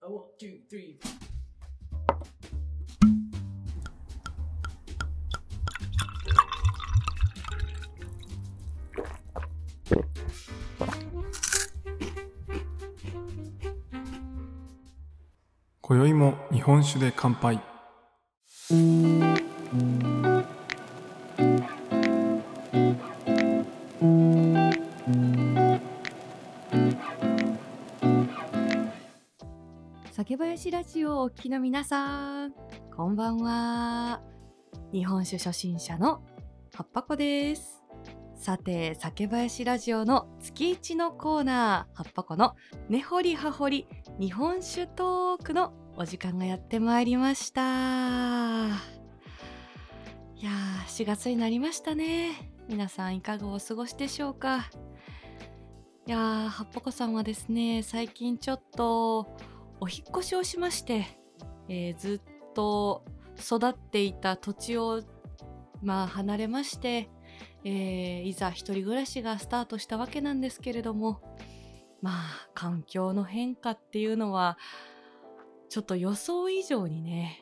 One, two, three. 今宵も日本酒で乾杯。 酒林ラジオをお聞きの皆さん、こんばんは。日本酒初心者のはっぱこです。さて、酒林ラジオの月1のコーナー、はっぱこの根掘り葉掘り日本酒トークのお時間がやってまいりました。いやー、4月になりましたね。皆さんいかがお過ごしでしょうか。いやー、はっぱこさんはですね、最近ちょっとお引っ越しをしまして、ずっと育っていた土地を離れまして、いざ一人暮らしがスタートしたわけなんですけれども、環境の変化っていうのはちょっと予想以上にね、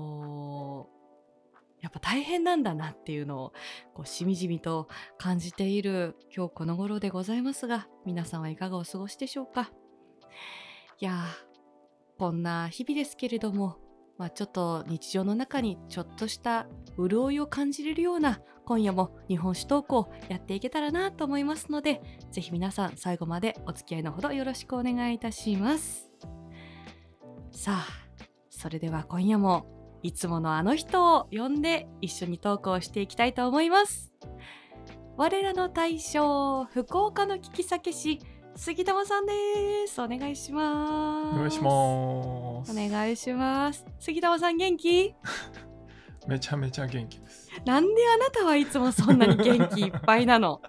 やっぱ大変なんだなっていうのをしみじみと感じている今日この頃でございますが、皆さんはいかがお過ごしでしょうか。いやー、こんな日々ですけれども、ちょっと日常の中にちょっとした潤いを感じれるような今夜も日本酒トークをやっていけたらなと思いますので、ぜひ皆さん最後までお付き合いのほどよろしくお願いいたします。さあ、それでは今夜もいつものあの人を呼んで一緒にトークをしていきたいと思います。我らの大将、福岡の聞き酒師杉玉さんです。お願いします。 お願いします。 お願いします。杉玉さん元気？ めちゃめちゃ元気です。 なんであなたはいつもそんなに元気いっぱいなの？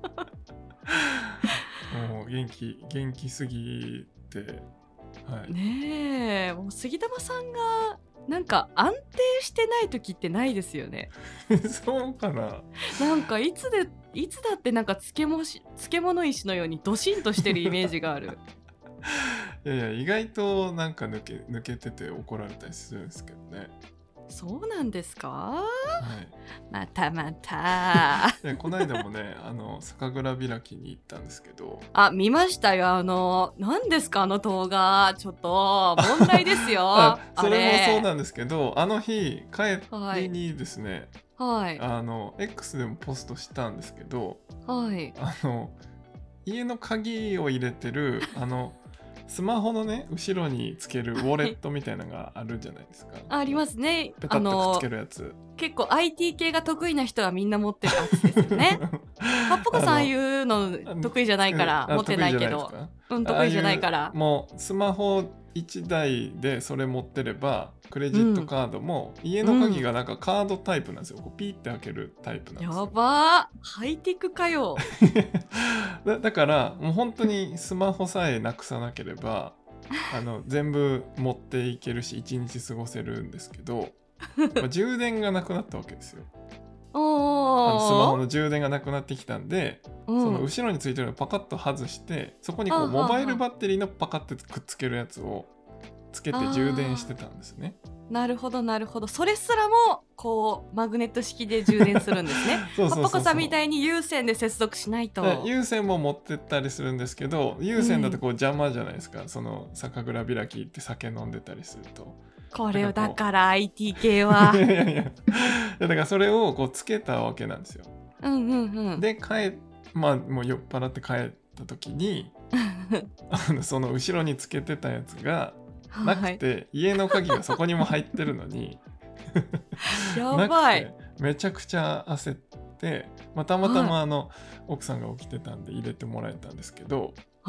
もう元気すぎて、はい。 ねえ、もう杉玉さんがなんか安定してない時ってないですよね。 そうかな。 なんかいつだってなんか漬物石のようにドシンとしてるイメージがある。 いや意外となんか抜けてて怒られたりするんですけどね。 そうなんですか？ はい。 またでこの間もね、酒蔵開きに行ったんですけど。 見ましたよ。何ですかあの動画。ちょっと問題ですよ。 それもそうなんですけど、あの日帰りにですね、 はい、 X でもポストしたんですけど、 はい、 家の鍵を入れてるスマホのね後ろにつけるウォレットみたいなのがあるじゃないですか。 ありますね。 ペタッとくっつけるやつ。 結構 IT 系が得意な人はみんな持ってるやつですよね。はっぽこさんああいうの得意じゃないから持ってないけど、得意じゃないから。 もうスマホ1台でそれ持ってればクレジットカードも、家の鍵がなんかカードタイプなんですよ。こうピーって開けるタイプなんですよ。 やばー、ハイテクかよ。 だからもう本当にスマホさえなくさなければ全部持っていけるし1日過ごせるんですけど、充電がなくなったわけですよ。スマホの充電がなくなってきたんで、その後ろについてるのをパカッと外して、そこにこうモバイルバッテリーのパカッてくっつけるやつをつけて充電してたんですね。 なるほどなるほど。それすらもこうマグネット式で充電するんですね。はっぱこさんみたいに有線で接続しないと。 有線も持ってったりするんですけど、有線だとこう邪魔じゃないですか、その酒蔵開きって酒飲んでたりすると。 これをだから IT 系はいだからそれをこうつけたわけなんですよ。でもう酔っ払って帰った時にその後ろにつけてたやつがなくて、はい、家の鍵がそこにも入ってるのにやばい。 なくてめちゃくちゃ焦って、たまたま奥さんが起きてたんで入れてもらえたんですけど、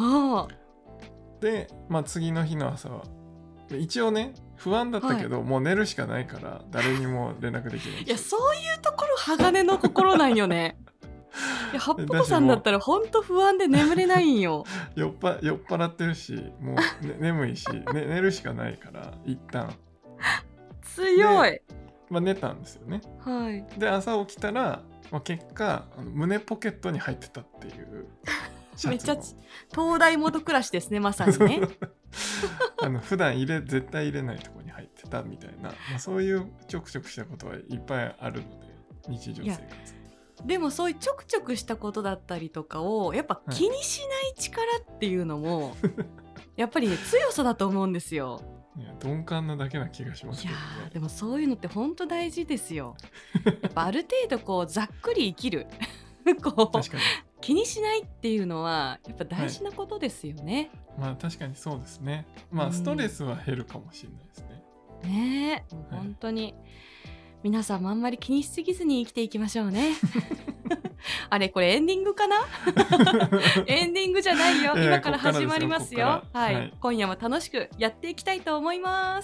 で、次の日の朝は一応ね不安だったけど、もう寝るしかないから誰にも連絡できない。 いや、そういうところ鋼の心なんよね。いや、はっぽこさんだったらほんと不安で眠れないんよ。 酔っ払ってるし、もう、眠いし、寝るしかないから一旦強い。 寝たんですよね。 はい。 で朝起きたら、結果胸ポケットに入ってたっていうシャツの。 めっちゃ東大元暮らしですね、まさにね。 普段絶対入れないところに入ってたみたいな、そういうちょくちょくしたことはいっぱいあるので、日常生活。 でもそういうちょくちょくしたことだったりとかをやっぱ気にしない力っていうのも、やっぱりね強さだと思うんですよ。 いや鈍感なだけな気がしますけどね。 いやでもそういうのって本当大事ですよ。やっぱある程度こうざっくり生きるこう確かに。 気にしないっていうのはやっぱ大事なことですよね。 確かにそうですね。ストレスは減るかもしれないですね。 ねえ、もう本当に、皆さんもあんまり気にしすぎずに生きていきましょうね。あれこれエンディングかな？エンディングじゃないよ。今から始まりますよ。はい、今夜も楽しくやっていきたいと思います。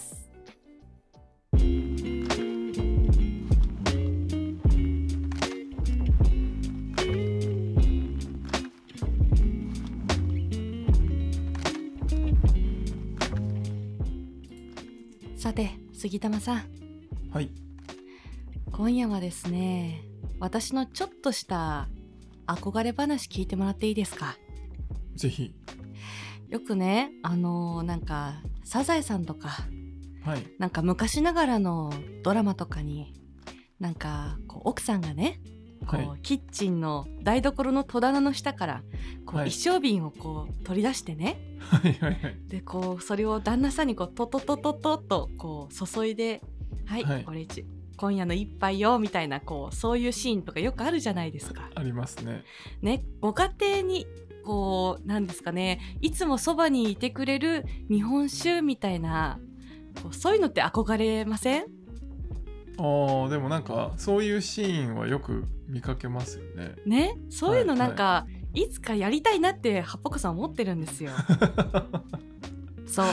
さて杉玉さん、 はい、 今夜はですね、私のちょっとした憧れ話聞いてもらっていいですか？ ぜひ。 よくね、なんかサザエさんとか、 はい、 なんか昔ながらのドラマとかに、なんかこう奥さんがね、こうキッチンの台所の戸棚の下からこう一升瓶をこう取り出してね、でこうそれを旦那さんにこうトトトトトとこう注いで、はい、これ今夜の一杯よみたいな、こうそういうシーンとかよくあるじゃないですか。 ありますね。 ね、ご家庭にこうなんですかね、いつもそばにいてくれる日本酒みたいな、こうそういうのって憧れません？ でもなんかそういうシーンはよく見かけますよね。 ね、そういうのなんか、いつかやりたいなってはっぽこさん思ってるんですよ。そう、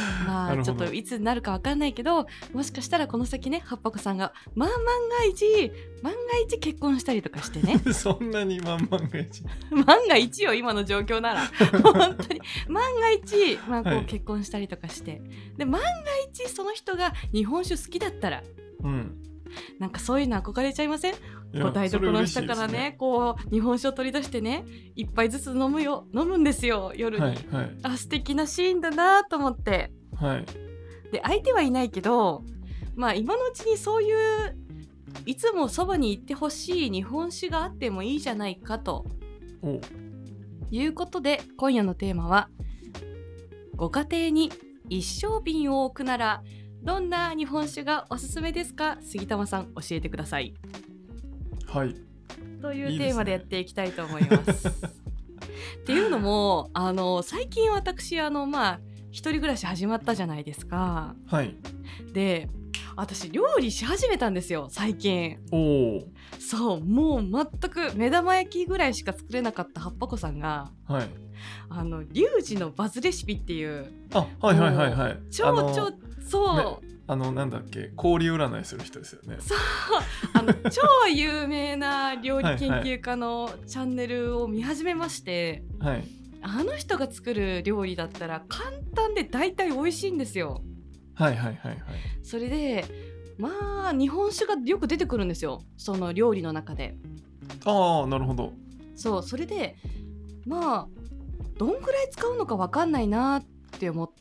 ちょっといつになるか分かんないけど、もしかしたらこの先ね、はっぽこさんが万が一結婚したりとかしてね。 そんなに万が一万が一よ、今の状況なら本当に万が一、こう結婚したりとかして、で万が一その人が日本酒好きだったら、なんかそういうの憧れちゃいません？こう台所の下からね、こう日本酒を取り出してね、一杯ずつ飲むんですよ、夜に。素敵なシーンだなと思って。で相手はいないけど、今のうちにそういういつもそばに行ってほしい日本酒があってもいいじゃないかということで、今夜のテーマは、ご家庭に一升瓶を置くならどんな日本酒がおすすめですか？杉玉さん、教えてください。 はい。 というテーマでやっていきたいと思います。っていうのも、最近私一人暮らし始まったじゃないですか。で、私料理し始めたんですよ、最近。そう、もう全く目玉焼きぐらいしか作れなかったはっぱこさんが、リュウジのバズレシピっていう、超そうなんだっけ、氷占いする人ですよね。 そう、超有名な料理研究家のチャンネルを見始めまして、あの人が作る料理だったら簡単で大体美味しいんですよ。それで日本酒がよく出てくるんですよ、その料理の中で。 なるほど。 そう、それでどんくらい使うのか分かんないなって思って、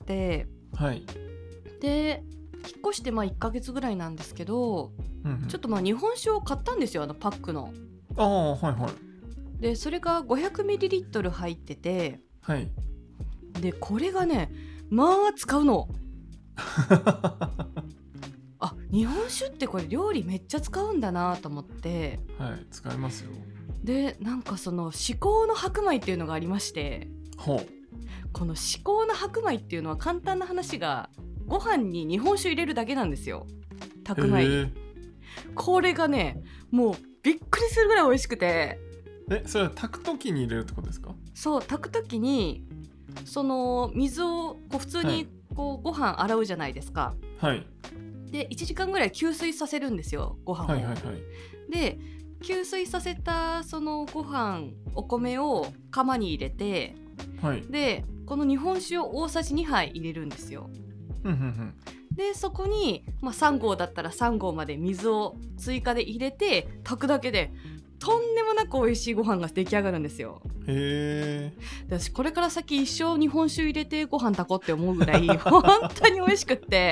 で引っ越して1ヶ月ぐらいなんですけど、ちょっと日本酒を買ったんですよ、パックの。でそれが 500ml 入ってて、でこれがね、使うの。日本酒ってこれ料理めっちゃ使うんだなと思って。 使いますよ。 でなんかその至高の白米っていうのがありまして、この至高の白米っていうのは簡単な話が、ご飯に日本酒入れるだけなんですよ、炊く前に。これがね、もうびっくりするぐらい美味しくて。 それは炊く時に入れるってことですか？そう、 炊く時にその水をこう普通にこうご飯洗うじゃないですか。で1時間ぐらい吸水させるんですよ、ご飯を。で吸水させたそのご飯、お米を釜に入れて、でこの日本酒を大さじ2杯入れるんですよ。でそこに、3合だったら3合まで水を追加で入れて炊くだけで、 とんでもなく美味しいご飯が出来上がるんですよ。 へえ。 で私これから先一生日本酒入れてご飯炊こうって思うぐらい本当に美味しくって、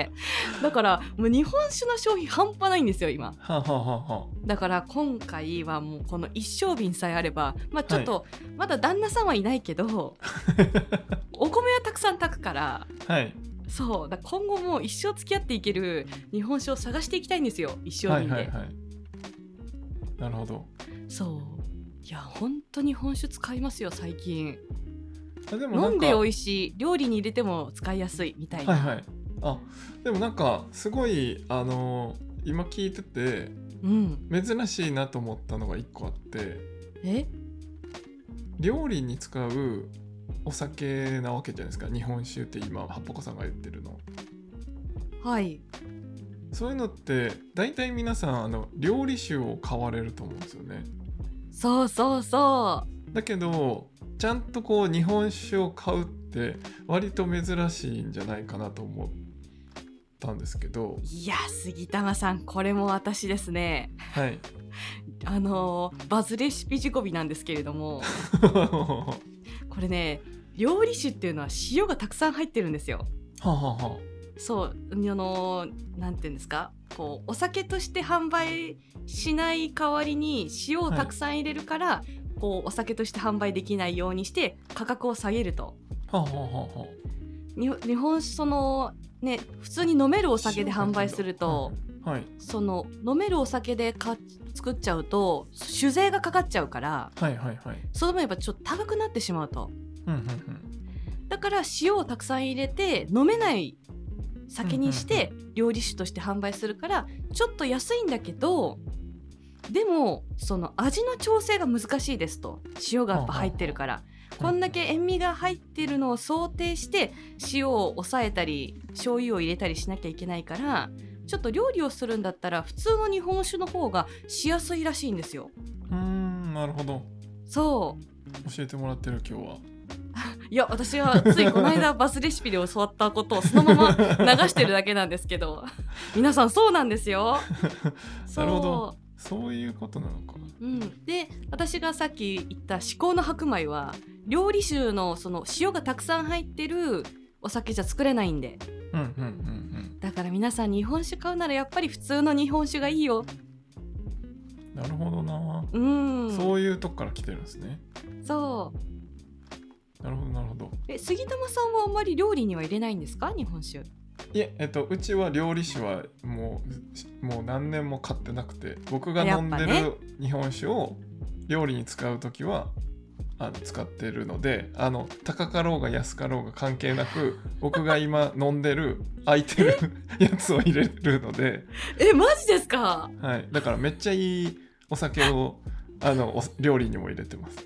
だからもう日本酒の消費半端ないんですよ今。 はあ、はあはあはだから今回はもうこの一升瓶さえあれば、まあちょっと、 はまだ旦那さんはいないけどお米はたくさん炊くから、 あ、はいそうだ今後も一生付き合っていける日本酒を探していきたいんですよ、一升瓶で。 はいはいはい。なるほど。 そういや本当に日本酒使いますよ最近。 あ、でもなんか飲んで美味しい、料理に入れても使いやすいみたいな。 はいはい。あ、でもなんかすごい今聞いててうん。 珍しいなと思ったのが一個あって、 え料理に使うお酒なわけじゃないですか。日本酒って今はっぽこさんが言ってるの。 はいそういうのって大体皆さん料理酒を買われると思うんですよね。 そうそうそだけどちゃんとこう日本酒を買うって割と珍しいんじゃないかなと思ったんですけど。 う。いや杉玉さんこれも私ですね。 はい。 バズレシピ仕込みなんですけれどもこれね料理酒っていうのは塩がたくさん入ってるんですよ。 はあはあはそうなんていうんですか、こうお酒として販売しない代わりに塩をたくさん入れるから、こうお酒として販売できないようにして価格を下げると。 あはあはあはあ。 日本酒ね普通に飲めるお酒で販売すると、 はい飲めるお酒で作っちゃうと酒税がかかっちゃうから、 はいはいはい。 その分やっぱちょっと高くなってしまうと。 うんうんだから塩をたくさん入れて飲めない酒にして料理酒として販売するからちょっと安いんだけど、でもその味の調整が難しいですと。塩がやっぱ入ってるから、こんだけ塩味が入ってるのを想定して塩を抑えたり醤油を入れたりしなきゃいけないから、ちょっと料理をするんだったら普通の日本酒の方がしやすいらしいんですよ。 なるほど。 そう教えてもらってる今日は。 いや私はついこの間バスレシピで教わったことをそのまま流してるだけなんですけど皆さんそうなんですよ。 なるほど。そういうことなのか。 で私がさっき言った至高の白米は料理酒のその塩がたくさん入ってるお酒じゃ作れないんで、だから皆さん日本酒買うならやっぱり普通の日本酒がいいよ。 なるほどな。そういうとこから来てるんですね。 そうなるほどなるほど。 杉玉さんはあんまり料理には入れないんですか日本酒。 いえ、うちは料理酒はもう何年も買ってなくて、僕が飲んでる日本酒を料理に使うときは使ってるので、高かろうが安かろうが関係なく僕が今飲んでる空いてるやつを入れるのでマジですか。 はい、だからめっちゃいいお酒を料理にも入れてます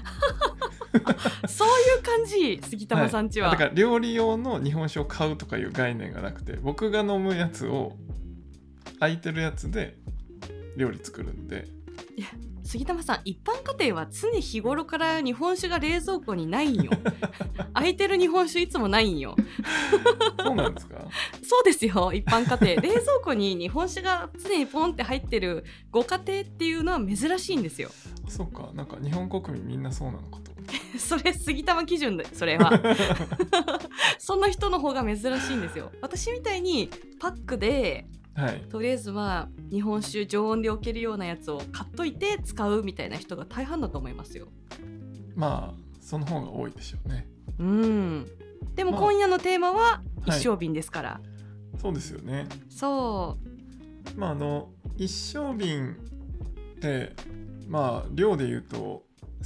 そういう感じ杉玉さんちは、 だから料理用の日本酒を買うとかいう概念がなくて、僕が飲むやつを空いてるやつで料理作るんで。 いや杉玉さん一般家庭は常日頃から日本酒が冷蔵庫にないんよ空いてる日本酒いつもないんよそうなんですか。 そうですよ、一般家庭冷蔵庫に日本酒が常にポンって入ってるご家庭っていうのは珍しいんですよ。 そうか、なんか日本国民みんなそうなのかとそれ杉玉基準でそれはそんな人の方が珍しいんですよ。私みたいにパックでとりあえずは日本酒常温で置けるようなやつを買っといて使うみたいな人が大半だと思いますよ。 まあその方が多いでしょうね。 でも今夜のテーマは一升瓶ですから、 そうですよね。 そう一升瓶って量で言うと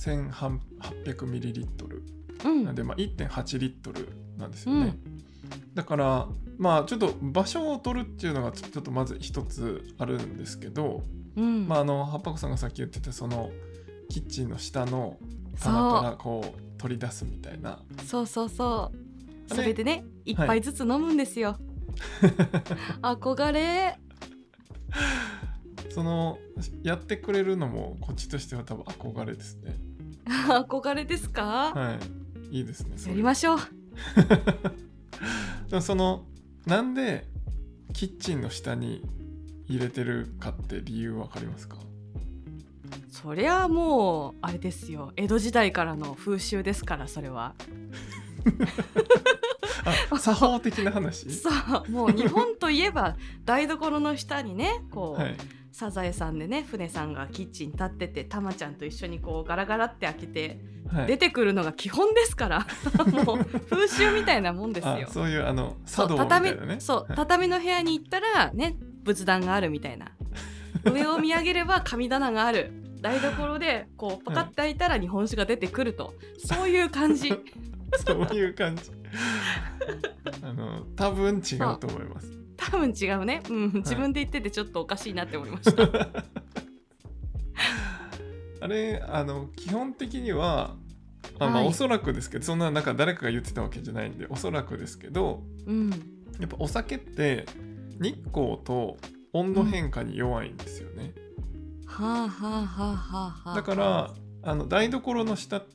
1800ml なんで1.8 リットルなんですよね。だからちょっと場所を取るっていうのがちょっとまず一つあるんですけど、はっぱこさんがさっき言ってたそのキッチンの下の棚からこう取り出すみたいな。 そうそれでね一杯ずつ飲むんですよ、憧れ。 そのやってくれるのもこっちとしては多分憧れですね。 憧れですか。 いいですね。 やりましょうなんでキッチンの下に入れてるかって理由わかりますか。 そりゃもうあれですよ、江戸時代からの風習ですから、それは。 作法的な話。 そうもう日本といえば台所の下にねこう、 はい、 サザエさんでね船さんがキッチン立ってて、たまちゃんと一緒にこうガラガラって開けて、 はい、 出てくるのが基本ですからもう風習みたいなもんですよ。 そういうそう茶道みたいなね。 そう、 はい、 畳の部屋に行ったらね仏壇があるみたいな、上を見上げれば神棚がある、台所でこうパカッて開いたら日本酒が出てくると、そういう感じそういう感じ。多分違うと思います。 多分違うね、自分で言っててちょっとおかしいなって思いました。 あれ基本的にははいおそらくですけど、そんななんか誰かが言ってたわけじゃないんでおそらくですけど、やっぱお酒って日光と温度変化に弱いんですよね。 はあはあはあはあ。 だから台所の下って、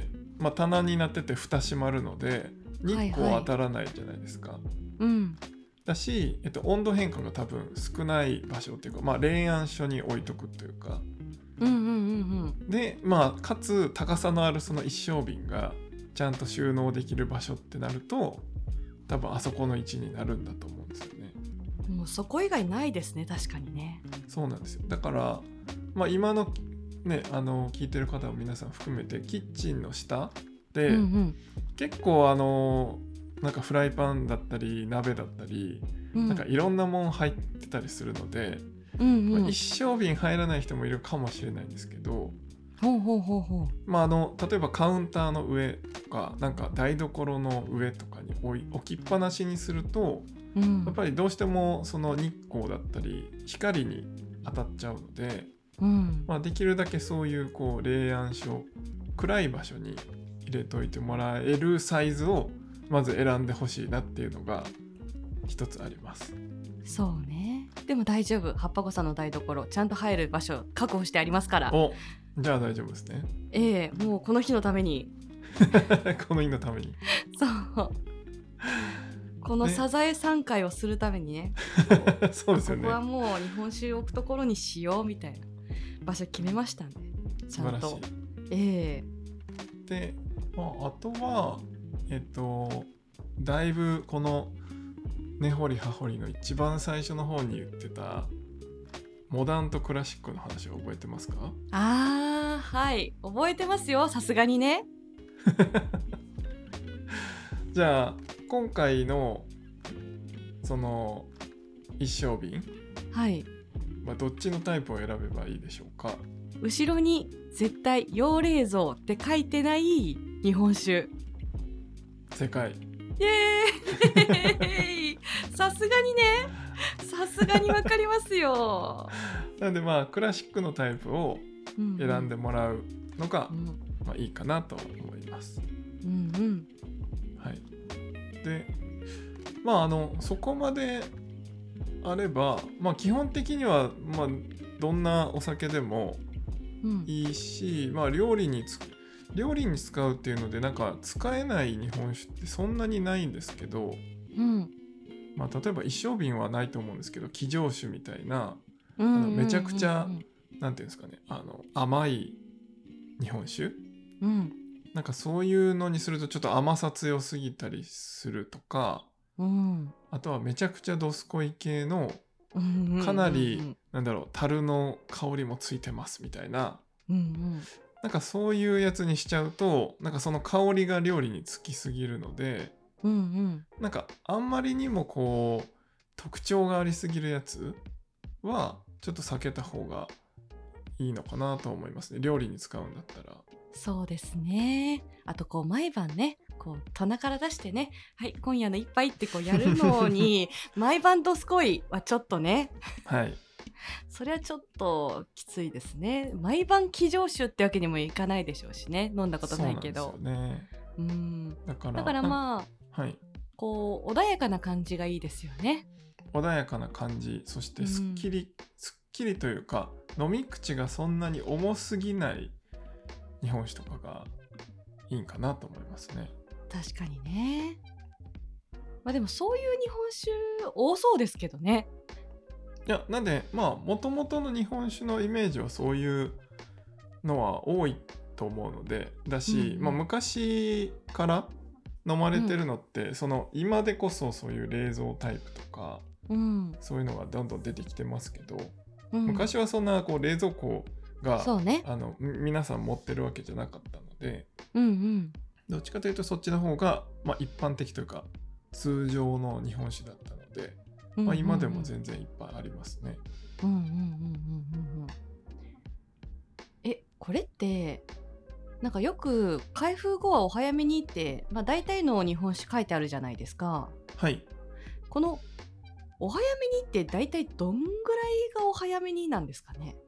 棚になってて蓋閉まるので日光当たらないじゃないですか。だし、温度変化が多分少ない場所っていうか、冷暗所に置いとくというか、でかつ高さのあるその一升瓶がちゃんと収納できる場所ってなると、多分あそこの位置になるんだと思うんですよね。 もうそこ以外ないですね、確かにね。 そうなんですよ。だから、今のね聞いてる方も皆さん含めてキッチンの下で、結構なんかフライパンだったり鍋だったり、なんかいろんなもん入ってたりするので、一升瓶入らない人もいるかもしれないんですけど、例えばカウンターの上とかなんか台所の上とかに置きっぱなしにすると、やっぱりどうしてもその日光だったり光に当たっちゃうので、できるだけそういうこう冷暗所、暗い場所に入れといてもらえるサイズをまず選んでほしいなっていうのが一つあります。 そうね。でも大丈夫、葉っぱごさんの台所ちゃんと入る場所確保してありますから。 じゃあ大丈夫ですね。もうこの日のためにこの日のためにそうこのサザエさん会をするためにねそうですよね。 ここはもう日本酒を置くところにしようみたいな場所決めましたね。ちゃんと。 素晴らしい。で、あとはだいぶこの根掘り葉掘りの一番最初の方に言ってたモダンとクラシックの話を覚えてますか？ はい覚えてますよ、さすがにね。 じゃあ今回のその一升瓶、どっちのタイプを選べばいいでしょうか？ 後ろに絶対養冷蔵って書いてない日本酒。 正解。 イエーイさすがにね、さすがにわかりますよ。 なのでクラシックのタイプを選んでもらうのが、いいかなと思います。はい。でそこまであれば、基本的には、どんなお酒でもいいし、料理に使うっていうのでなんか使えない日本酒ってそんなにないんですけど、例えば一升瓶はないと思うんですけど、生醸酒みたいなめちゃくちゃなんていうんですかね、甘い日本酒、なんかそういうのにするとちょっと甘さ強すぎたりするとか、あとはめちゃくちゃどすこい系のかなり樽の香りもついてますみたいな、なんかそういうやつにしちゃうとなんかその香りが料理につきすぎるので、なんかあんまりにもこう特徴がありすぎるやつはちょっと避けた方がいいのかなと思いますね、料理に使うんだったら。 そうですね。あとこう毎晩ねこう棚から出してね、はい今夜の一杯ってこうやるのに毎晩どすこいはちょっとねそれはちょっときついですね。毎晩生醸酒ってわけにもいかないでしょうしね、飲んだことないけど。 そうなんですよね。だからこう穏やかな感じがいいですよね。 穏やかな感じ、そしてすっきりというか飲み口がそんなに重すぎない日本酒とかがいいかなと思いますね。 確かにね。でもそういう日本酒多そうですけどね。 いやなんでもともとの日本酒のイメージはそういうのは多いと思うのでだし、 うんうん昔から飲まれてるのって、その今でこそそういう冷蔵タイプとかうんそういうのがどんどん出てきてますけど、 うん、 昔はそんなこう冷蔵庫がそうね。 皆さん持ってるわけじゃなかったので、 うんうん。 どっちかというとそっちの方が、一般的というか通常の日本酒だったので、 うんうんうん、 今でも全然いっぱいありますね。 うんうんうんうんうんうん。これってなんかよく開封後はお早めにって、大体の日本酒書いてあるじゃないですか。 はい。 このお早めにって大体どんぐらいがお早めになんですかね。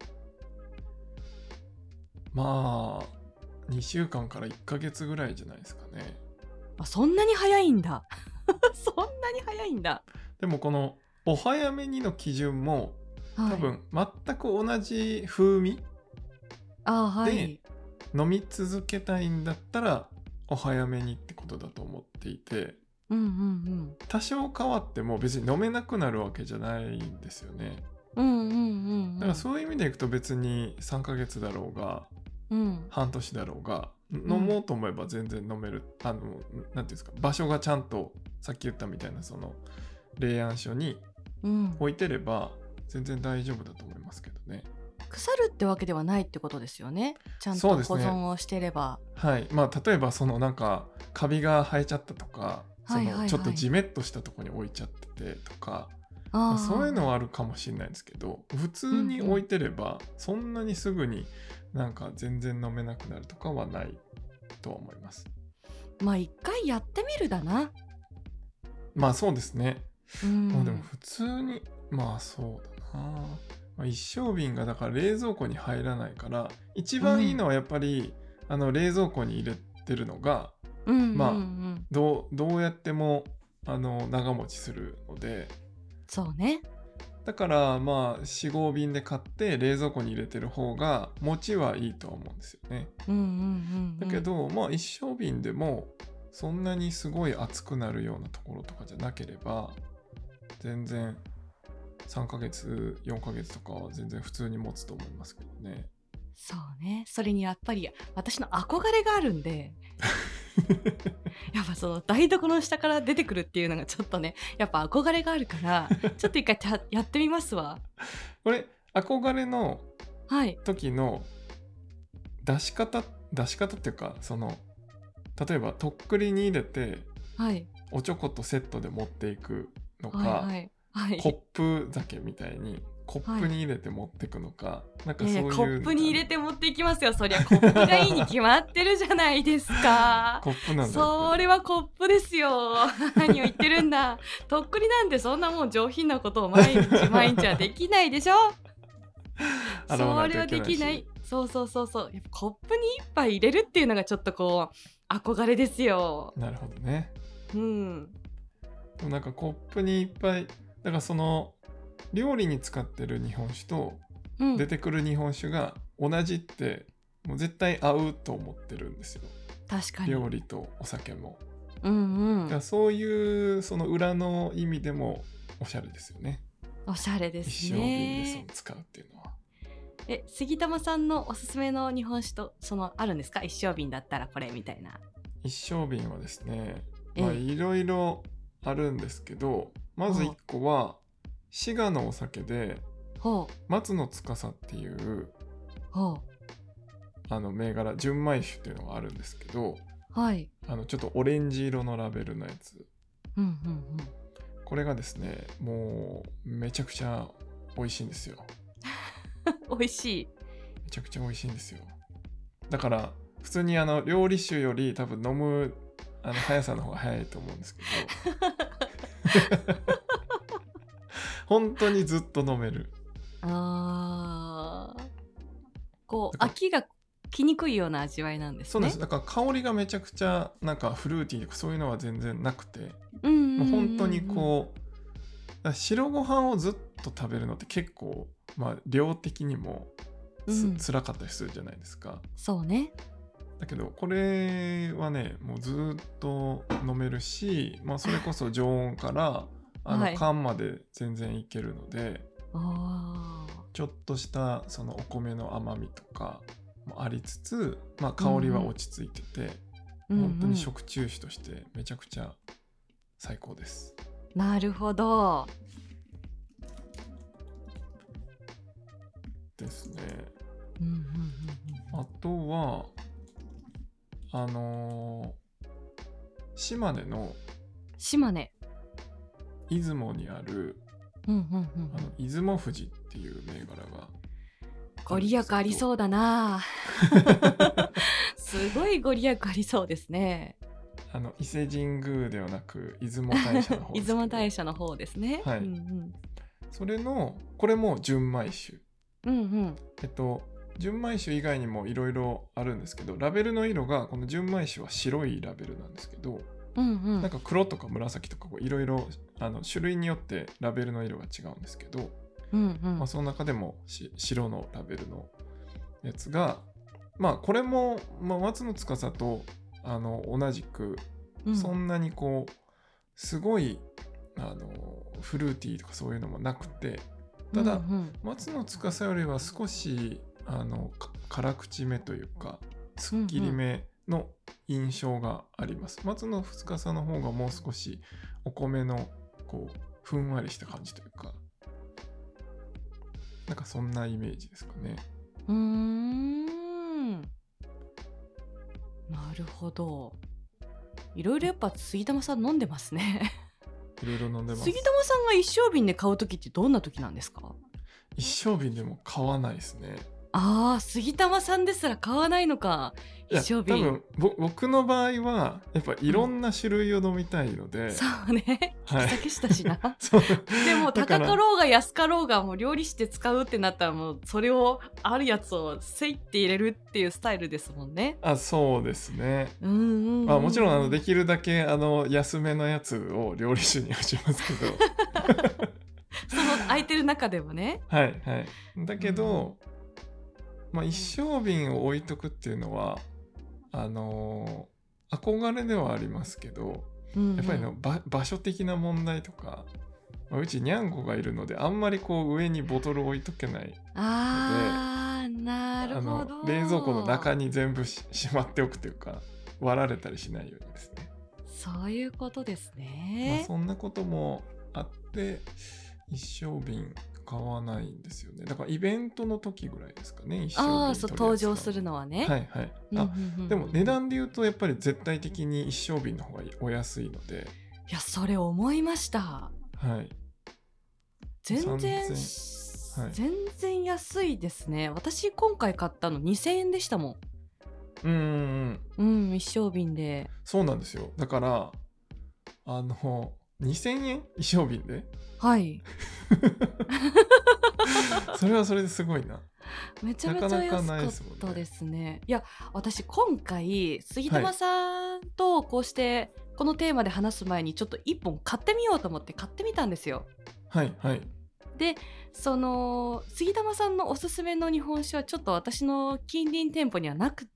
2週間から1ヶ月ぐらいじゃないですかね。 そんなに早いんだ。そんなに早いんだ。 でもこのお早めにの基準もはい、 多分全く同じ風味はでい。 飲み続けたいんだったらお早めにってことだと思っていて、 うんうん多少変わっても別に飲めなくなるわけじゃないんですよね。 うんうんうんうんうんだからそういう意味でいくと別に3ヶ月だろうがうん半年だろうがん飲もうと思えば全然飲める、なんていうんですか、場所がちゃんとさっき言ったみたいなその冷暗所にうん置いてれば全然大丈夫だと思いますけどね。 腐るってわけではないってことですよね。ちゃんと保そうですね。 存をしてれば。 はい。例えばそのなんかカビが生えちゃったとか、 はいはいはい、 ちょっとジメッとしたところに置いちゃっててとか、 あそういうのはあるかもしれないですけど、普通に置いてればそんなにすぐになんか全然飲めなくなるとかはないとは思います。 一回やってみるだな。 そうですね。でも普通にそうだな。一升瓶がだから冷蔵庫に入らないから一番いいのはやっぱり、冷蔵庫に入れてるのが、どうやっても長持ちするので、 そうね。 だから4、5瓶で買って冷蔵庫に入れてる方が持ちはいいとは思うんですよね。だけど一升瓶でもそんなにすごい熱くなるようなところとかじゃなければ全然3ヶ月4ヶ月とかは全然普通に持つと思いますけどね。 そうね。それにやっぱり私の憧れがあるんでやっぱその台所の下から出てくるっていうのがちょっとね、やっぱ憧れがあるからちょっと一回やってみますわ。 これ憧れのはい時の出し方っていうか、例えばとっくりに入れてはいおちょことセットで持っていくのか、 はいコップ酒みたいにコップに入れて持っていくのか、なんかそういうコップに入れて持っていきますよ。そりゃコップがいいに決まってるじゃないですか。 コップなんだ。 それはコップですよ。何を言ってるんだ。とっくりなんでそんなもん上品なことを毎日はできないでしょ。それはできない。そうやっぱコップに一杯入れるっていうのがちょっとこう憧れですよ。 なるほどね。 でもなんかコップに一杯だからその料理に使ってる日本酒と出てくる日本酒が同じってもう絶対合うと思ってるんですよ。 確かに。 料理とお酒も。 だからそういうその裏の意味でもおしゃれですよね。 おしゃれですね。 一升瓶で使うっていうのは。 杉玉さんのおすすめの日本酒とあるんですか？一升瓶だったらこれみたいな。 一升瓶はですね、いろいろあるんですけど、まず1個は滋賀のお酒で松の司っていう銘柄純米酒っていうのがあるんですけど、ちょっとオレンジ色のラベルのやつ、これがですねもうめちゃくちゃ美味しいんですよ。 美味しい。 めちゃくちゃ美味しいんですよ。だから普通に料理酒より多分飲む速さの方が早いと思うんですけど本当にずっと飲める。 こう飽きがきにくいような味わいなんですね。 そうです。だから香りがめちゃくちゃなんかフルーティーとかそういうのは全然なくて、もう本当にこう白ご飯をずっと食べるのって結構量的にも辛かったりするじゃないですか。 そうね。 だけどこれはねもうずっと飲めるし、それこそ常温から缶まで全然いけるので、ちょっとしたそのお米の甘みとか、 もありつつ、まあ、香りは落ち着いてて、本当に食中酒としてめちゃくちゃ最高です。 なるほどですね。 うんうんうんうん、 あとは島根の島根、 出雲にある、 うんうんうんうん、 出雲富士っていう銘柄がご利益ありそうだなすごいご利益ありそうですね。 伊勢神宮ではなく出雲大社の方ですけど出雲大社の方ですね。 はい、 うんうん、 それのこれも純米酒、 うんうん、 純米酒以外にもいろいろあるんですけど、ラベルの色がこの純米酒は白いラベルなんですけど、 うんうん、 なんか黒とか紫とかいろいろ種類によってラベルの色が違うんですけど、 うんうん、 まあ、その中でも白のラベルのやつが、まあこれも、まあ、松野司と同じくそんなにこうすごいフルーティーとかそういうのもなくて、ただ、松野司よりは少し辛口めというかすっきりめの印象があります。松野司の方がもう少しお米のこうふんわりした感じというか、なんかそんなイメージですかね。 なるほど。いろいろやっぱ杉玉さん飲んでますね。 いろいろ飲んでます。 杉玉さんが一升瓶で買う時ってどんな時なんですか？ 一升瓶でも買わないですね。 ああ、杉玉さんですら買わないのか。一升瓶。 多分僕の場合はやっぱいろんな種類を飲みたいので、 そうね、 はい、 酒したしなそうでも高かろうが安かろうがもう料理して使うってなったらもうそれをあるやつをせいって入れるっていうスタイルですもんね。 そうですね。 まあもちろんできるだけ安めのやつを料理酒にはしますけどその空いてる中でもね。 はいはい。だけど、まあ、一升瓶を置いとくっていうのは憧れではありますけど、やっぱり場所的な問題とか、うちにゃんこがいるのであんまりこう上にボトル置いとけないので、 なるほど。 冷蔵庫の中に全部しまっておくというか割られたりしないようにですね。 そういうことですね。 まあ、そんなこともあって一升瓶買わないんですよね。だからイベントの時ぐらいですかね。一升瓶そう登場するのはね。 はいはい。でも値段で言うとやっぱり絶対的に一升瓶の方がお安いので。 いやそれ思いました。 はい。 全然安いですね。私今回買ったの2000円でしたもん。一升瓶で。 そうなんですよ。だから2000円一升瓶で。 はいそれはそれですごいな。 めちゃめちゃ安かったですね。いや私今回杉玉さんとこうしてこのテーマで話す前にちょっと1本買ってみようと思って買ってみたんですよ。 はいはい。 でその杉玉さんのおすすめの日本酒はちょっと私の近隣店舗にはなくって、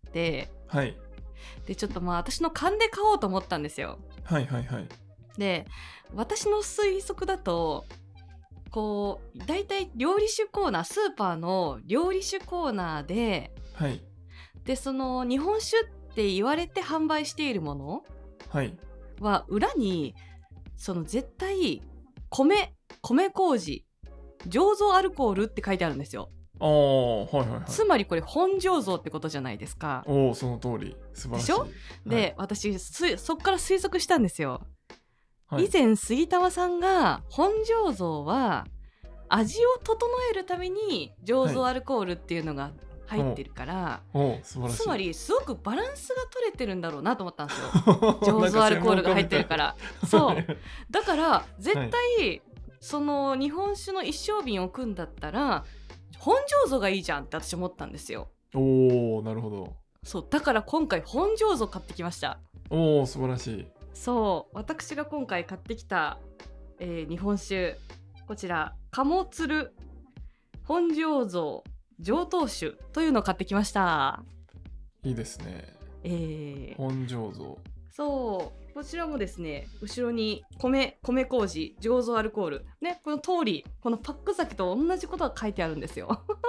はい、 でちょっとまあ私の勘で買おうと思ったんですよ。 はいはいはい。 で私の推測だとこうだいたい料理酒コーナー、スーパーの料理酒コーナーで、 はい、でその日本酒って言われて販売しているものは裏にその絶対米麹醸造アルコールって書いてあるんですよ。 はいはいはい、 つまりこれ本醸造ってことじゃないですか。 その通り、素晴らしいでしょ。 で、はい、私そっから推測したんですよ。以前杉玉さんが本醸造は味を整えるために醸造アルコールっていうのが入ってるから、 素晴らしい。 つまりすごくバランスが取れてるんだろうなと思ったんですよ醸造アルコールが入ってるからそうだから絶対、その日本酒の一升瓶を置くんだったら本醸造がいいじゃんって私思ったんですよ。 なるほど。 そうだから今回本醸造買ってきました。 素晴らしい。 そう私が今回買ってきた、日本酒、こちら鴨鶴本醸造上等酒というのを買ってきました。 いいですね、本醸造。 そうこちらもですね後ろに米麹醸造アルコールね、この通りこのパック酒と同じことが書いてあるんですよ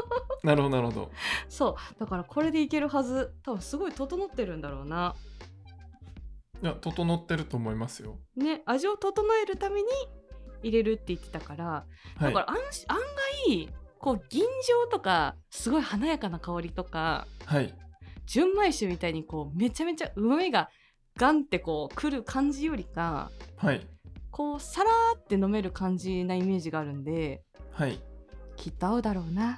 なるほどなるほど。 そうだからこれでいけるはず。多分すごい整ってるんだろうな。 いや整ってると思いますよ。 ね、味を整えるために入れるって言ってたから、 はいだから案外こう吟醸とかすごい華やかな香りとかはい純米酒みたいにこうめちゃめちゃ旨味がガンってこう来る感じよりか、 はいこうさらーって飲める感じなイメージがあるんで、 はいきっと合うだろうな。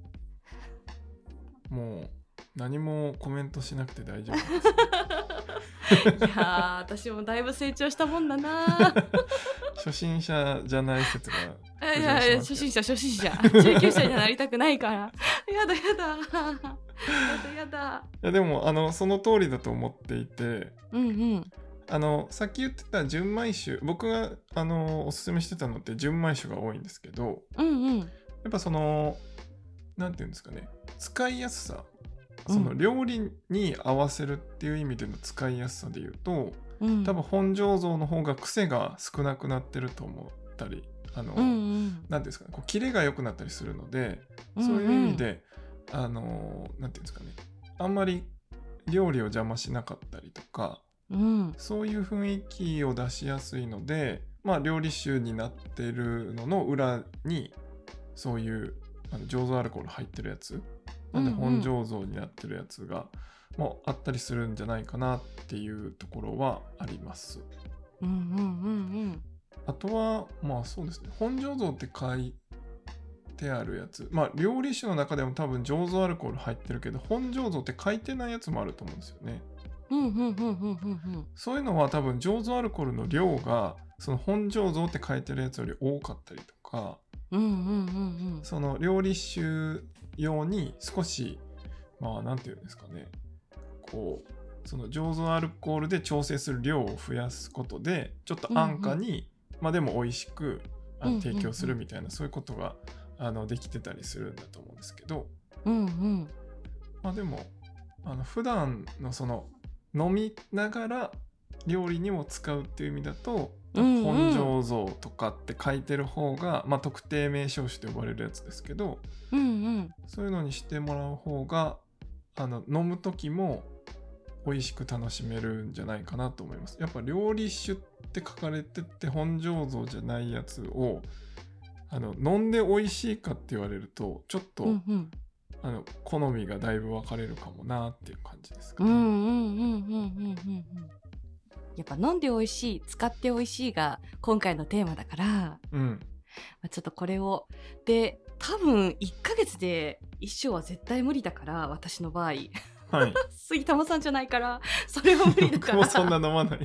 もう何もコメントしなくて大丈夫です。 いやー私もだいぶ成長したもんだな。 初心者じゃない説が浮い上やいやしますけど初心者中級者にはなりたくないから。やだやだやだやだ。 いやでもその通りだと思っていて、 うんうんさっき言ってた純米酒、僕がおすすめしてたのって純米酒が多いんですけど、 うんうんやっぱそのなんていうんですかね、使いやすさ、 うんその料理に合わせるっていう意味での使いやすさで言うと、 うん多分本醸造の方が癖が少なくなってると思ったり、 うんうんなんていうんですかね、こうキレが良くなったりするので、 うんそういう意味でなんていうんですかね、あんまり料理を邪魔しなかったりとか、 うんそういう雰囲気を出しやすいので、まあ料理酒になってるのの裏にそういう醸造アルコール入ってるやつ、なんで本醸造になってるやつがもうあったりするんじゃないかなっていうところはあります。 うんうんうんあとはまあそうですね、本醸造って書いてあるやつ、まあ料理酒の中でも多分醸造アルコール入ってるけど本醸造って書いてないやつもあると思うんですよね。 うんうんうんうんうんそういうのは多分醸造アルコールの量がその本醸造って書いてるやつより多かったりとか、 うんうんうんその料理酒用に少しまあなんていうんですかね、こうその醸造アルコールで調整する量を増やすことでちょっと安価に、まあでも美味しく提供するみたいな、そういうことができてたりするんだと思うんですけど、 うんうんまあでも普段のその飲みながら料理にも使うっていう意味だと、 うん本醸造とかって書いてる方が、まあ、特定名称酒と呼ばれるやつですけど、 うんうんそういうのにしてもらう方が飲む時も美味しく楽しめるんじゃないかなと思います。やっぱ料理酒って書かれてて本醸造じゃないやつを飲んで美味しいかって言われるとちょっと、 うんうん好みがだいぶ分かれるかもなっていう感じですかね。 うんうんうんうんうんやっぱ飲んで美味しい使って美味しいが今回のテーマだから、 うんちょっとこれをで多分1ヶ月で一生は絶対無理だから私の場合はい杉玉さんじゃないからそれは無理だから僕もそんな飲まない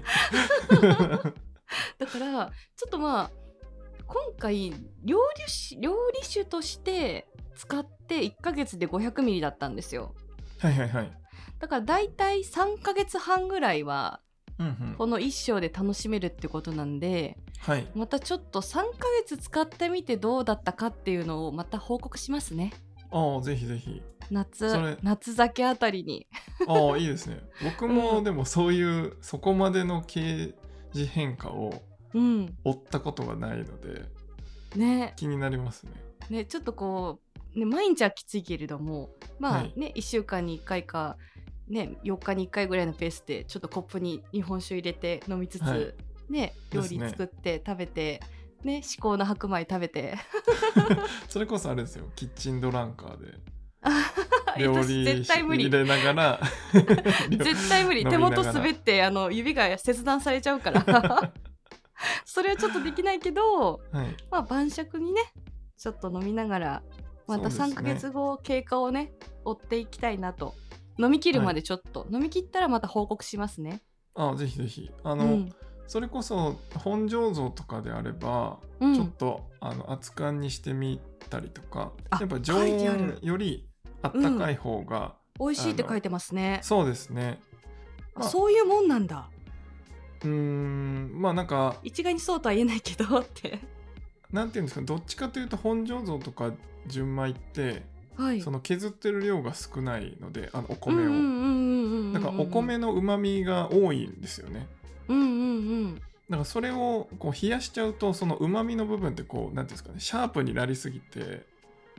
だからちょっとまあ今回料理酒として使って1ヶ月で500ミリだったんですよ。 はいはいはい。 だからだいたい3ヶ月半ぐらいはうんうんこの一生で楽しめるってことなんで、 はい。 またちょっと3ヶ月使ってみてどうだったかっていうのをまた報告しますね。 ああ、ぜひぜひ。それ夏酒あたりに。 ああ、いいですね。僕もでもそういう、そこまでの形時変化をうん追ったことがないのでね気になりますね。 ねちょっとこう、ね、毎日はきついけれどもまあはいね、1週間に1回か、ね、4日に1回ぐらいのペースでちょっとコップに日本酒入れて飲みつつ、 はいね、料理ですね作って食べて、ね、至高な白米食べてそれこそあれですよ、キッチンドランカーで私絶対無理入れながら絶対無理手飲みながら元滑って指が切断されちゃうからそれはちょっとできないけど、 はい、 まあ晩酌にねちょっと飲みながらまたそうですね 3ヶ月後経過をね追っていきたいなと。飲み切るまでちょっと、飲み切ったらまた報告しますね。 あぜひぜひうんそれこそ本醸造とかであれば、 うんちょっと熱燗にしてみたりとか、 あやっぱ常書いてある温よりあったかい方が、 美味しいって書いてますね。 そうですね。 あそういうもんなんだ。 まあなんか一概にそうとは言えないけどってなんていうんですか、どっちかというと本醸造とか純米ってはいその削ってる量が少ないので、お米を、だからお米の旨味が多いんですよね。 うんうんうんだからそれをこう冷やしちゃうとその旨味の部分ってこうなんていうんですかね、シャープになりすぎて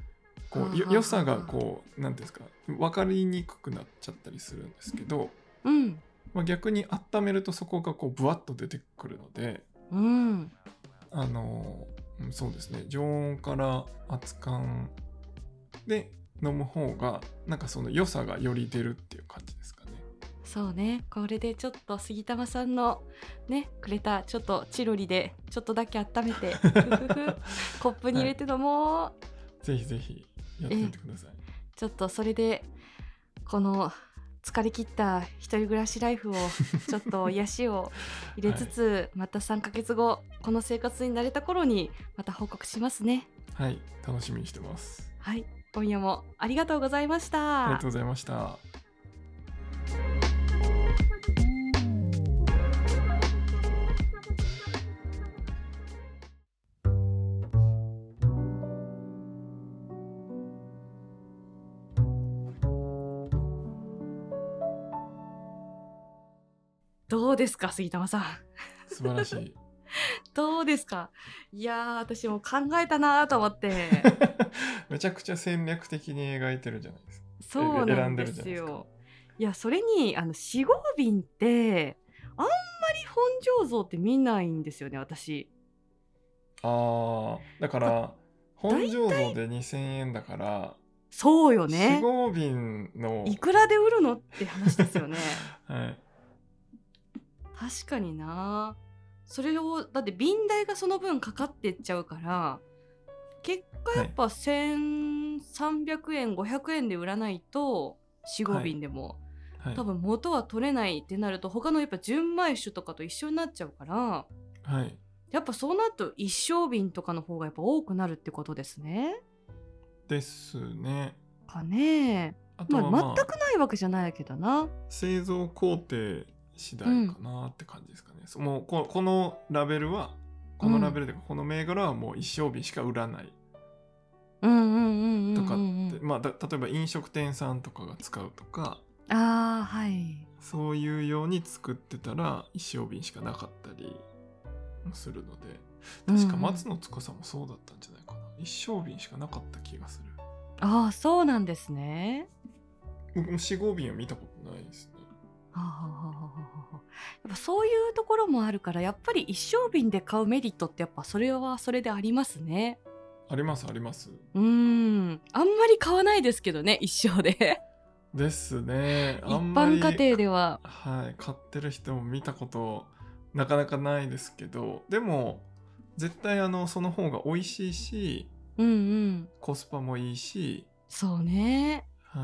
こうはあはあはあ良さがこうなんていうんですか分かりにくくなっちゃったりするんですけど、 うん逆に温めるとそこがこうブワッと出てくるので、 うんそうですね、常温から熱燗で飲む方がなんかその良さがより出るっていう感じですかね。 そうね、これでちょっと杉玉さんのねくれたちょっとチロリでちょっとだけ温めてふふふコップに入れて飲もう、 ぜひぜひやってみてください。 ちょっとそれでこの疲れ切った一人暮らしライフをちょっと癒しを入れつつ、また3ヶ月後この生活に慣れた頃にまた報告しますね。 はい、楽しみにしてます。 はい、今夜もありがとうございましありがた。 とうございました。 どうですか杉玉さん。 素晴らしい。 どうですか。いやー私も考えたなと思ってめちゃくちゃ戦略的に描いてるじゃないですか。 そうな選んでんでるじゃないですか。 すよ。いやそれに四合瓶ってあんまり本醸造って見ないんですよね私。 だから本醸造で2000円だからそうよ 4 ね。 合瓶のいくらで売るのって話ですよね。 はい、 確かにな。それをだって瓶代がその分かかってっちゃうから結果やっぱ1300円500円で売らないと4合瓶でも、 はい、 多分元は取れないってなると他のやっぱ純米酒とかと一緒になっちゃうからはい、 やっぱそうなると一升瓶とかの方がやっぱ多くなるってことですね。 ですね。 かね。 あとは、 全くないわけじゃないけどな。 製造工程次第かなって感じですかね。もうこのラベルはこのラベルでこの銘柄はもう一升瓶しか売らないとかって、例えば飲食店さんとかが使うとか、 はい。 そういうように作ってたら一升瓶しかなかったりもするので、確か松野塚さんもそうだったんじゃないかな。一升瓶しかなかった気がする。 そうなんですね。 僕も4合瓶は見たことないですね。 やっぱそういうところもあるからやっぱり一升瓶で買うメリットってやっぱそれはそれでありますね。 ありますあります。 あんまり買わないですけどね一升でですね。 一般家庭でははい、買ってる人も見たことなかなかないですけど、でも絶対その方が美味しいし、コスパもいいし、 そうね。 はい、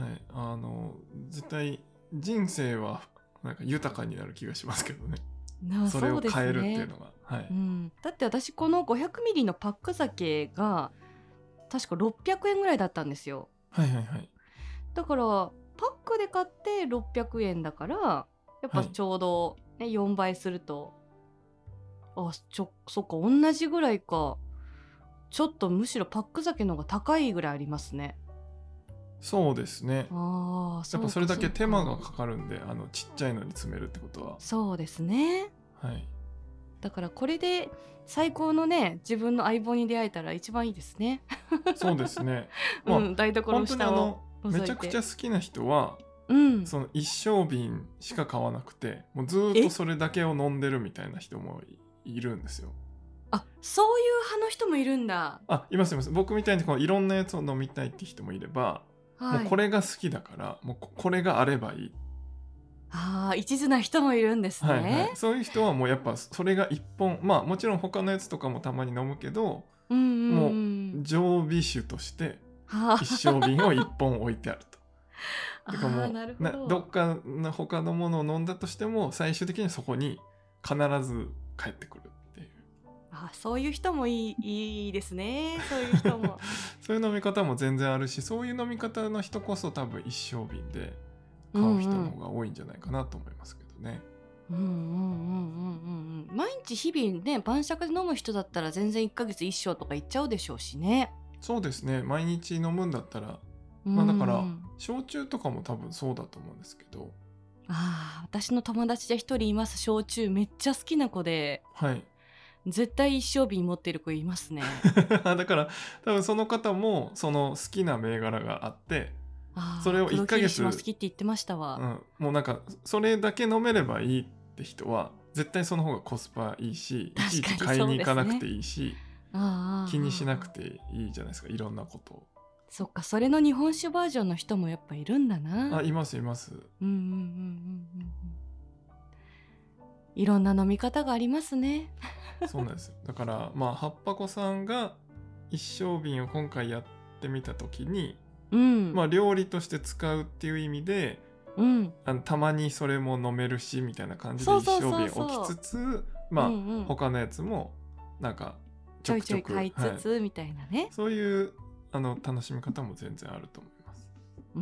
絶対人生はなんか豊かになる気がしますけどね。それを変えるっていうのが、はい、 だって私この500ミリのパック酒が確か600円ぐらいだったんですよ。 はいはいはい。 だからパックで買って600円だからやっぱちょうど、ね、4倍するとそっか同じぐらいか。ちょっとむしろパック酒の方が高いぐらいありますね。 そうですね。 やっぱそれだけ手間がかかるんで、ちっちゃいのに詰めるってことは。 そうですね。 はい。 だからこれで最高のね自分の相棒に出会えたら一番いいですね。 そうですね。 台所の下を覗いてめちゃくちゃ好きな人は、その一升瓶しか買わなくてもうずっとそれだけを飲んでるみたいな人もいるんですよ。 そういう派の人もいるんだ。 いますいます。僕みたいにいろんなやつを飲みたいって人もいれば、もうこれが好きだからもうこれがあればいい。 一途な人もいるんですね。 はいはい、そういう人はもうやっぱそれが一本、もちろん他のやつとかもたまに飲むけど、もう常備酒として一升瓶を一本置いてあると。だからもうどっかの他のものを飲んだとしても最終的にそこに必ず帰ってくるっていう。 そういう人もいいですね。そういう人もそういう飲み方も全然あるし、そういう飲み方の人こそ多分一升瓶で買う人の方が多いんじゃないかなと思いますけどね。 毎日日々ね晩酌で飲む人だったら全然1ヶ月1升とかいっちゃうでしょうしね。 そうですね。毎日飲むんだったらだから焼酎とかも多分そうだと思うんですけど、 私の友達で一人います。焼酎めっちゃ好きな子で、 はい、 絶対一升瓶持ってる子いますね。 だから多分その方もその好きな銘柄があって、それを1ヶ黒霧島好月、 きって言ってましたわ。 もうなんかそれだけ飲めればいいって人は絶対その方がコスパいいし、いちいち確かに買いに行かなくそうですね。 ていいし、 ああ気にしなくていいじゃないですか、いろんなことを。 そっか、それの日本酒バージョンの人もやっぱいるんだな。 いますいます。 うんうんうんうんうんうん。いろんな飲み方がありますね。 そうなんですよ。だからまあ葉っぱ子さんが一升瓶を今回やってみた時に、まあ料理として使うっていう意味で、たまにそれも飲めるしみたいな感じで一升瓶置きつつ、まあ、他のやつもなんかちょいちょい買いつつ、みたいなね。 そういう楽しみ方も全然あると思います。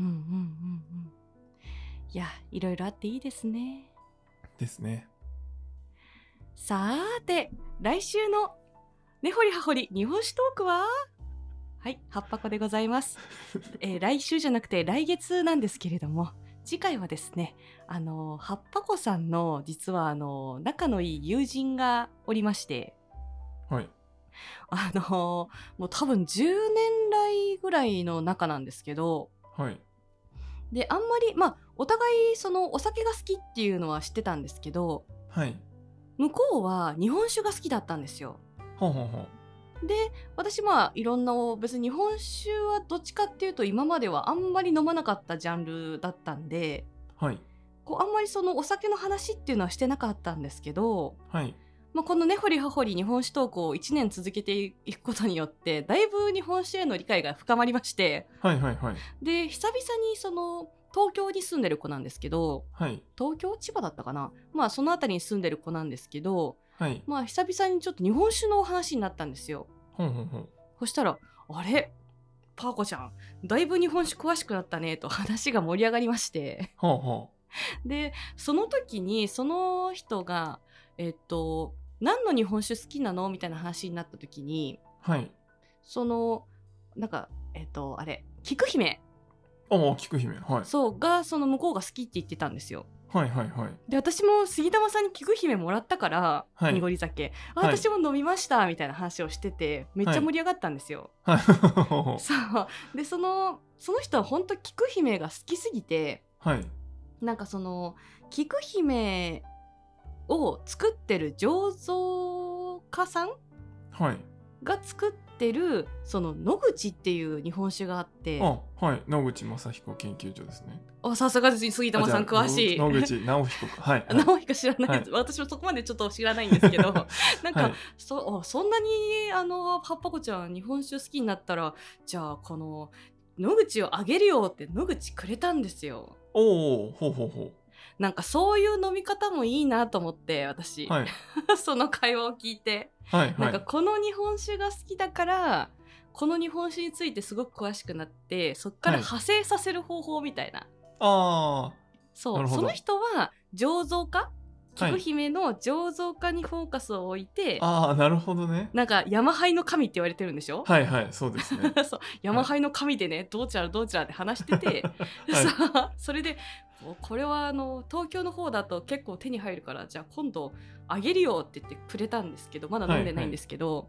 いや、いろいろあっていいですね。 ですね。 さーて、来週の根掘り葉掘り日本酒トークは、はい、葉っぱ子でございます。来週じゃなくて来月なんですけれども、次回はですね、葉っぱ子さんの実は仲のいい友人がおりまして、 はい。 もう多分10年来ぐらいの仲なんですけど、 はい。 であんまりお互いそのお酒が好きっていうのは知ってたんですけど、 はい。 向こうは日本酒が好きだったんですよ。 ほうほうほう。 で私いろんな別に日本酒はどっちかっていうと今まではあんまり飲まなかったジャンルだったんで、 はい。 あんまりそのお酒の話っていうのはしてなかったんですけど、 はい。 この根掘り葉掘り日本酒トークを1年続けていくことによってだいぶ日本酒への理解が深まりまして、 はいはいはい。 で久々にその東京に住んでる子なんですけど、 はい。 東京千葉だったかな、その辺りに住んでる子なんですけど、 はい。 久々にちょっと日本酒の話になったんですよ。 ほうほうほう。 そしたらあれパーコちゃんだいぶ日本酒詳しくなったねと話が盛り上がりまして、 ほうほでその時にその人が何の日本酒好きなのみたいな話になった時に、 はい。 そのなんかあれ菊姫、 菊姫。はい。 そうがその向こうが好きって言ってたんですよ。 はいはいはい。 で私も杉玉さんに菊姫もらったから、 はい、 濁り酒、 はい、 私も飲みましたみたいな話をしててめっちゃ盛り上がったんですよ。 はい、 そうでその人は本当菊姫が好きすぎて、 はい、 なんかその菊姫を作ってる醸造家さんが作ってるその野口っていう日本酒があって、 はい、野口正彦研究所ですね。 さすがです杉玉さん詳しい。 野口直彦か、はい、 直彦知らないです、私もそこまでちょっと知らないんですけどなんか、そんなに葉っぱ子ちゃん日本酒好きになったらじゃあこの野口をあげるよって野口くれたんですよ。 ほうほうほう。 なんかそういう飲み方もいいなと思って私、はい、その会話を聞いて、はいはい、なんかこの日本酒が好きだからこの日本酒についてすごく詳しくなってそっから派生させる方法みたいな、その人は醸造家、菊姫の醸造家にフォーカスを置いて、 なるほどね。 なんか山灰の神って言われてるんでしょ。 はいはい、そうですね。 そう山灰の神でね、どうちゃらどうちゃらって話してて、それでこれは東京の方だと結構手に入るからじゃあ今度あげるよって言ってくれたんですけど、まだ飲んでないんですけど、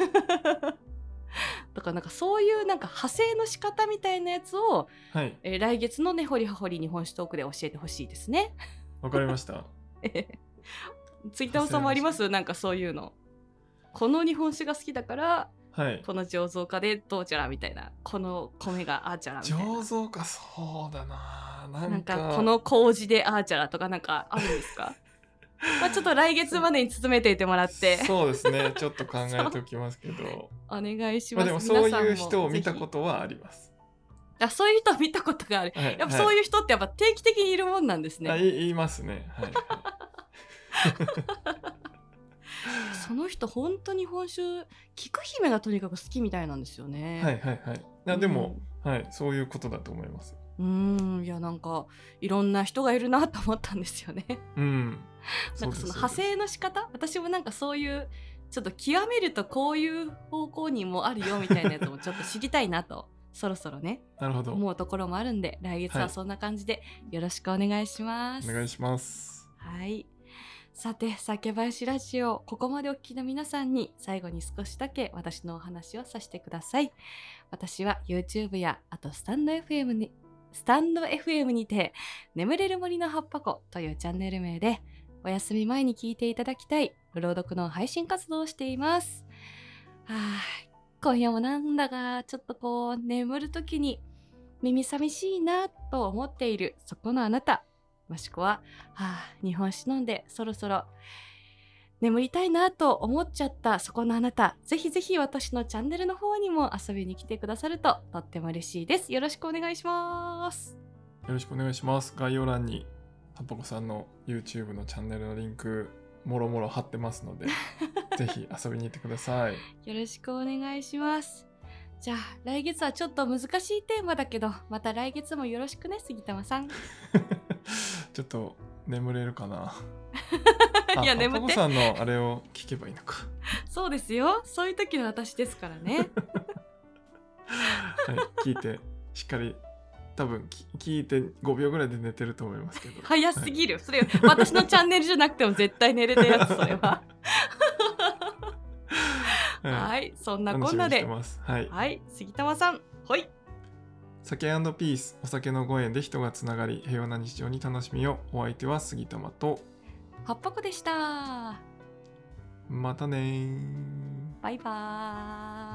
だからなんかそういうなんか派生の仕方みたいなやつを、来月の根掘り葉掘り日本酒トークで教えてほしいですね。 わかりました。 ツイッターさんもあります？なんかそういうの、この日本酒が好きだから、この醸造家でどうちゃらみたいな、この米があーちゃらみたいな。 醸造家、そうだな、 なんかこの麹であーちゃらとかなんかあるんですか？ちょっと来月までに詰めていてもらってそうですね、ちょっと考えておきますけどお願いします。 でもそういう人を見たことはあります。 そういう人を見たことがある、やっぱそういう人ってやっぱ定期的にいるもんなんですね。 言いますね、 その人本当に日本酒菊姫がとにかく好きみたいなんですよね。 でも、そういうことだと思います。 いやなんかいろんな人がいるなと思ったんですよね。なんかその派生の仕方、私もなんかそういうちょっと極めるとこういう方向にもあるよみたいなやつもちょっと知りたいなとそろそろね、 なるほど、 思うところもあるんで来月はそんな感じでよろしくお願いします。 お願いします。 はい、 さて、酒林ラジオ、ここまでお聞きの皆さんに最後に少しだけ私のお話をさせてください。私は YouTube やあとスタンド FM にて眠れる森の葉っぱ子というチャンネル名でお休み前に聞いていただきたい朗読の配信活動をしています。今夜もなんだかちょっと眠るときに耳寂しいなと思っているそこのあなた、もしくは日本酒飲んでそろそろ眠りたいなと思っちゃったそこのあなた、ぜひぜひ私のチャンネルの方にも遊びに来てくださるととっても嬉しいです。よろしくお願いします。 よろしくお願いします。概要欄にはっぱこさんの YouTube のチャンネルのリンクもろもろ貼ってますのでぜひ遊びに行ってください。 よろしくお願いします。じゃあ来月はちょっと難しいテーマだけど、また来月もよろしくね、杉玉さん。 ちょっと眠れるかな。 いや、眠って。 はっぱこさんのあれを聞けばいいのか。 そうですよ。そういう時の私ですからね。 はい、聞いてしっかり多分聞いて5秒ぐらいで寝てると思いますけど。 早すぎる。それ私のチャンネルじゃなくても絶対寝れたやつ、それは。はい、そんなこんなで。はい、杉玉さん。はい。 酒&ピース、お酒のご縁で人がつながり平和な日常に楽しみを。お相手は杉玉とはっぱこでした。 またね。 バイバーイ。